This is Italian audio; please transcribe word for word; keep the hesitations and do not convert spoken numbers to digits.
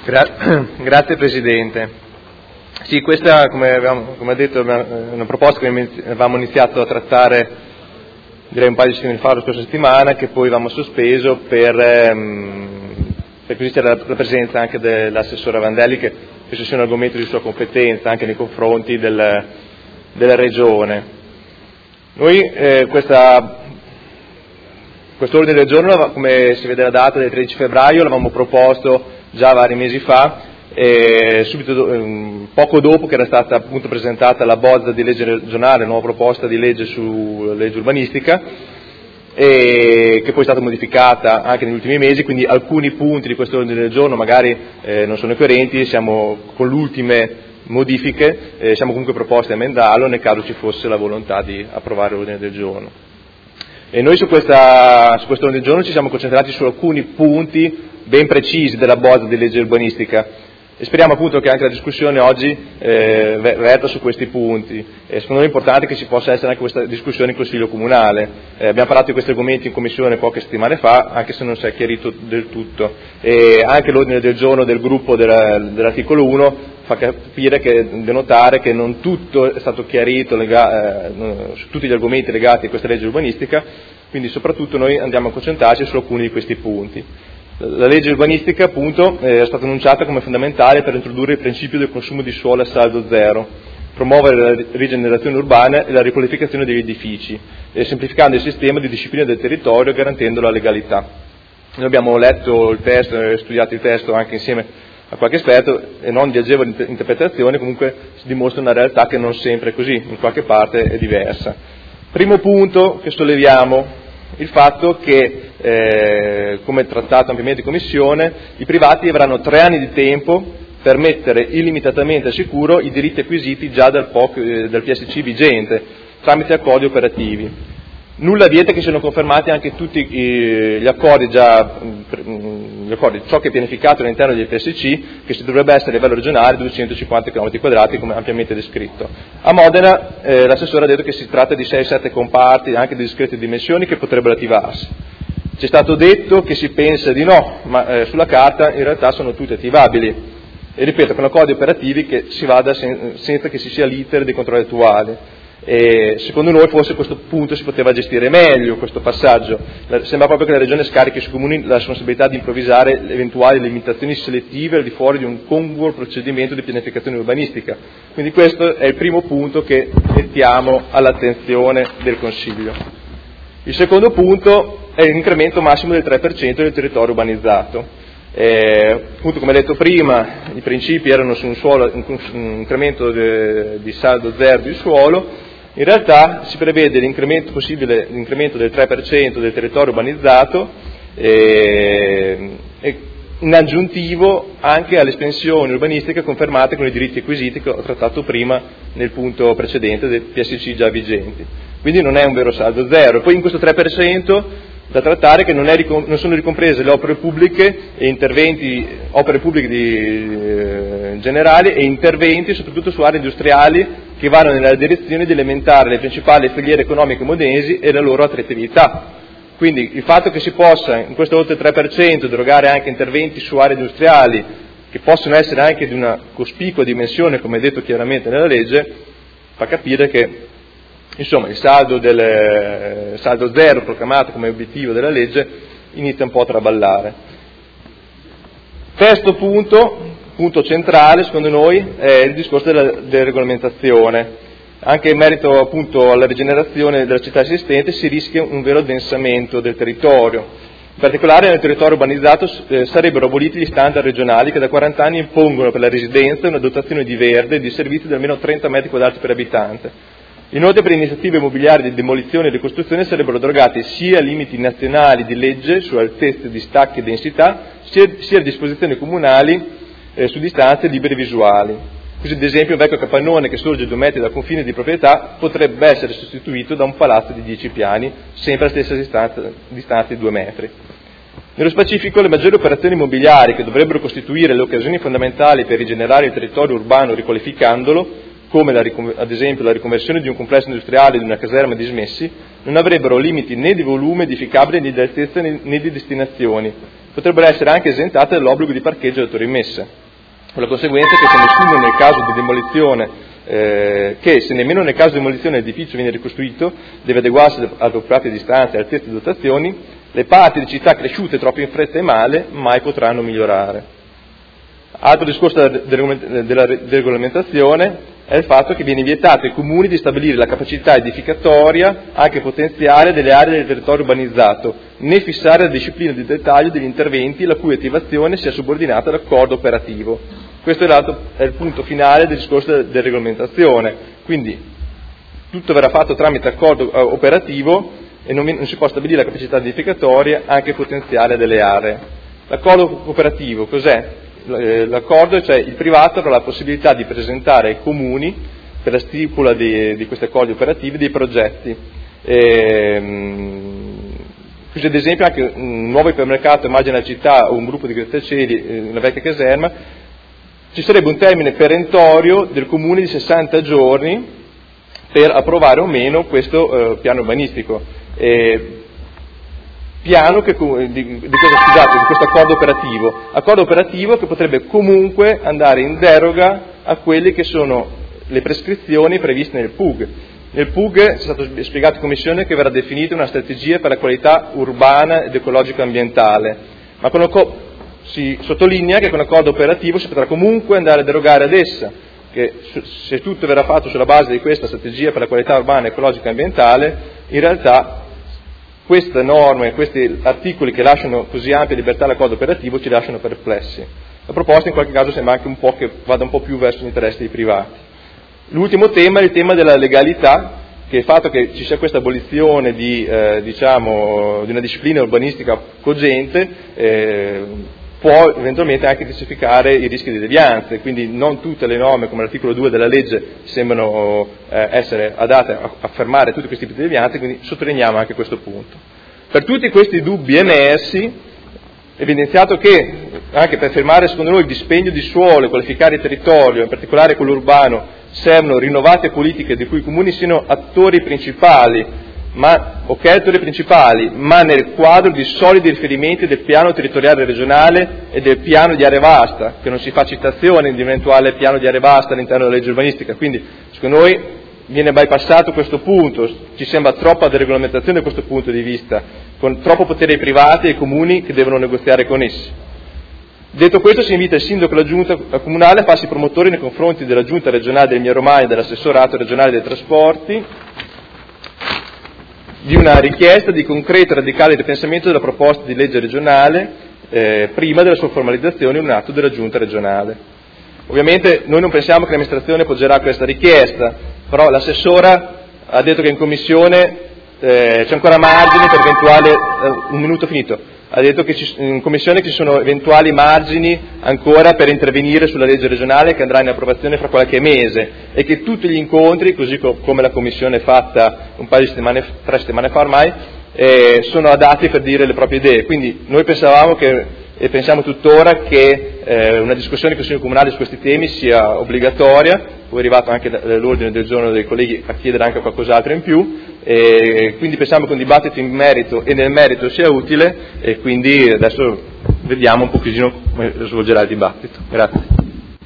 Gra- Grazie Presidente. Sì, questa, come, avevamo, come ha detto, è una proposta che avevamo iniziato a trattare direi un paio di settimane fa, la scorsa settimana, che poi avevamo sospeso per, ehm, per così c'era la, la presenza anche dell'assessore Vandelli, che penso sia un argomento di sua competenza anche nei confronti del, della Regione. Noi eh, questa Questo ordine del giorno, come si vede la data del tredici febbraio, l'avevamo proposto già vari mesi fa, e subito, eh, poco dopo che era stata appunto presentata la bozza di legge regionale, nuova proposta di legge su legge urbanistica, e che poi è stata modificata anche negli ultimi mesi, quindi alcuni punti di questo ordine del giorno magari eh, non sono coerenti, siamo con le ultime modifiche, eh, siamo comunque proposti a emendarlo nel caso ci fosse la volontà di approvare l'ordine del giorno. E noi su, questa, su questo ordine del giorno ci siamo concentrati su alcuni punti ben precisi della bozza di legge urbanistica e speriamo appunto che anche la discussione oggi eh, verta su questi punti. E secondo noi è importante che ci possa essere anche questa discussione in Consiglio Comunale. Eh, abbiamo parlato di questi argomenti in Commissione poche settimane fa, anche se non si è chiarito del tutto. E anche l'ordine del giorno del gruppo della, dell'articolo uno fa capire, che, denotare che non tutto è stato chiarito lega, eh, su tutti gli argomenti legati a questa legge urbanistica, quindi soprattutto noi andiamo a concentrarci su alcuni di questi punti. La legge urbanistica appunto è stata annunciata come fondamentale per introdurre il principio del consumo di suolo a saldo zero, promuovere la rigenerazione urbana e la riqualificazione degli edifici, e semplificando il sistema di disciplina del territorio garantendo la legalità. Noi abbiamo letto il testo e studiato il testo anche insieme a qualche esperto e non di agevole interpretazione, comunque si dimostra una realtà che non sempre è così, in qualche parte è diversa. Primo punto che solleviamo, il fatto che, eh, come trattato ampiamente in Commissione, i privati avranno tre anni di tempo per mettere illimitatamente al sicuro i diritti acquisiti già dal, P O C, eh, dal P S C vigente, tramite accordi operativi. Nulla vieta che siano confermati anche tutti gli accordi già, gli accordi, ciò che è pianificato all'interno del P S C, che si dovrebbe essere a livello regionale duecentocinquanta chilometri quadrati, come ampiamente descritto. A Modena eh, l'assessore ha detto che si tratta di sei sette comparti, anche di discrete dimensioni, che potrebbero attivarsi. Ci è stato detto che si pensa di no, ma eh, sulla carta in realtà sono tutti attivabili. E ripeto, con accordi operativi che si vada sen- senza che ci sia l'iter dei controlli attuali. E secondo noi forse a questo punto si poteva gestire meglio questo passaggio. Sembra proprio che la Regione scarichi sui comuni la responsabilità di improvvisare le eventuali limitazioni selettive al di fuori di un congruo procedimento di pianificazione urbanistica. Quindi questo è il primo punto che mettiamo all'attenzione del Consiglio. Il secondo punto è l'incremento massimo del tre per cento del territorio urbanizzato. Eh, appunto, come detto prima, i principi erano su un, suolo, un incremento de, di saldo zero di suolo. In realtà si prevede l'incremento possibile, l'incremento del tre per cento del territorio urbanizzato, eh, e in aggiuntivo anche alle estensioni urbanistiche confermate con i diritti acquisiti che ho trattato prima nel punto precedente del P S C già vigenti. Quindi non è un vero saldo zero. Poi in questo tre per cento da trattare che non, è, non sono ricomprese le opere pubbliche e interventi, opere pubbliche di, eh, generali e interventi soprattutto su aree industriali che vanno nella direzione di alimentare le principali filiere economiche modenesi e la loro attrattività. Quindi il fatto che si possa in questo oltre tre per cento derogare anche interventi su aree industriali che possono essere anche di una cospicua dimensione, come è detto chiaramente nella legge, fa capire che insomma il saldo, del, il saldo zero proclamato come obiettivo della legge inizia un po' a traballare. Terzo punto, punto centrale secondo noi, è il discorso della deregolamentazione. Anche in merito appunto alla rigenerazione della città esistente si rischia un vero addensamento del territorio. In particolare nel territorio urbanizzato eh, sarebbero aboliti gli standard regionali che da quaranta anni impongono per la residenza una dotazione di verde e di servizi di almeno trenta metri quadrati per abitante. Inoltre per iniziative immobiliari di demolizione e ricostruzione sarebbero derogati sia limiti nazionali di legge su altezze, distacchi e densità, sia, sia disposizioni comunali eh, su distanze libere visuali. Così ad esempio un vecchio capannone che sorge due metri dal confine di proprietà potrebbe essere sostituito da un palazzo di dieci piani, sempre alla stessa distanza, distanza di due metri. Nello specifico le maggiori operazioni immobiliari che dovrebbero costituire le occasioni fondamentali per rigenerare il territorio urbano riqualificandolo come la, ad esempio la riconversione di un complesso industriale di una caserma dismessi, non avrebbero limiti né di volume edificabile né di altezza né di destinazioni. Potrebbero essere anche esentate dall'obbligo di parcheggio del rimesse, con la conseguenza che se nessuno nel caso di demolizione, eh, che se nemmeno nel caso di demolizione l'edificio viene ricostruito, deve adeguarsi ad appropriate distanze, altezze e dotazioni, le parti di città cresciute troppo in fretta e male mai potranno migliorare. Altro discorso della regolamentazione è il fatto che viene vietato ai comuni di stabilire la capacità edificatoria, anche potenziale, delle aree del territorio urbanizzato, né fissare la disciplina di dettaglio degli interventi la cui attivazione sia subordinata all'accordo operativo. Questo è, l'altro, è il punto finale del discorso della regolamentazione, quindi tutto verrà fatto tramite accordo operativo e non, non si può stabilire la capacità edificatoria, anche potenziale, delle aree. L'accordo operativo cos'è? L'accordo, cioè il privato avrà la possibilità di presentare ai comuni per la stipula di, di questi accordi operativi dei progetti. Ehm, così ad esempio anche un nuovo ipermercato immagina la città o un gruppo di grattacieli, una vecchia caserma, ci sarebbe un termine perentorio del comune di sessanta giorni per approvare o meno questo eh, piano urbanistico. Eh, piano che, di, di, questo, scusate, di questo accordo operativo, accordo operativo che potrebbe comunque andare in deroga a quelle che sono le prescrizioni previste nel P U G. Nel P U G è stato spiegato in Commissione che verrà definita una strategia per la qualità urbana ed ecologica ambientale, ma con co- si sottolinea che con l'accordo operativo si potrà comunque andare a derogare ad essa, che se tutto verrà fatto sulla base di questa strategia per la qualità urbana, ecologica e ambientale, in realtà queste norme, questi articoli che lasciano così ampia libertà all'accordo operativo ci lasciano perplessi. La proposta in qualche caso sembra anche un po' che vada un po' più verso gli interessi dei privati. L'ultimo tema è il tema della legalità, che il fatto che ci sia questa abolizione di, eh, diciamo, di una disciplina urbanistica cogente eh, può eventualmente anche intensificare i rischi di devianze, quindi non tutte le norme come l'articolo due della legge sembrano eh, essere adatte a, a fermare tutti questi tipi di devianze, quindi sottolineiamo anche questo punto. Per tutti questi dubbi emersi, evidenziato che anche per fermare secondo noi il dispendio di suolo e qualificare il territorio, in particolare quello urbano, servono rinnovate politiche di cui i comuni siano attori principali, ma, ok, attori principali, ma nel quadro di solidi riferimenti del piano territoriale regionale e del piano di area vasta, che non si fa citazione di un eventuale piano di area vasta all'interno della legge urbanistica. Quindi, secondo noi, viene bypassato questo punto, ci sembra troppa deregolamentazione da questo punto di vista, con troppo potere ai privati e ai comuni che devono negoziare con essi. Detto questo, si invita il sindaco e la giunta comunale a farsi promotori nei confronti della giunta regionale del Emilia Romagna e dell'assessorato regionale dei trasporti di una richiesta di concreto e radicale ripensamento della proposta di legge regionale eh, prima della sua formalizzazione in un atto della giunta regionale. Ovviamente noi non pensiamo che l'amministrazione appoggerà questa richiesta, però l'assessora ha detto che in commissione eh, c'è ancora margine per eventuale, eh, un minuto finito, ha detto che ci, in commissione ci sono eventuali margini ancora per intervenire sulla legge regionale che andrà in approvazione fra qualche mese e che tutti gli incontri, così co- come la commissione fatta un paio di settimane, tre settimane fa ormai, eh, sono adatti per dire le proprie idee. Quindi noi pensavamo che e pensiamo tuttora che eh, una discussione in Consiglio Comunale su questi temi sia obbligatoria, poi è arrivato anche l'ordine del giorno dei colleghi a chiedere anche qualcos'altro in più, e quindi pensiamo che un dibattito in merito e nel merito sia utile e quindi adesso vediamo un pochettino come svolgerà il dibattito. Grazie.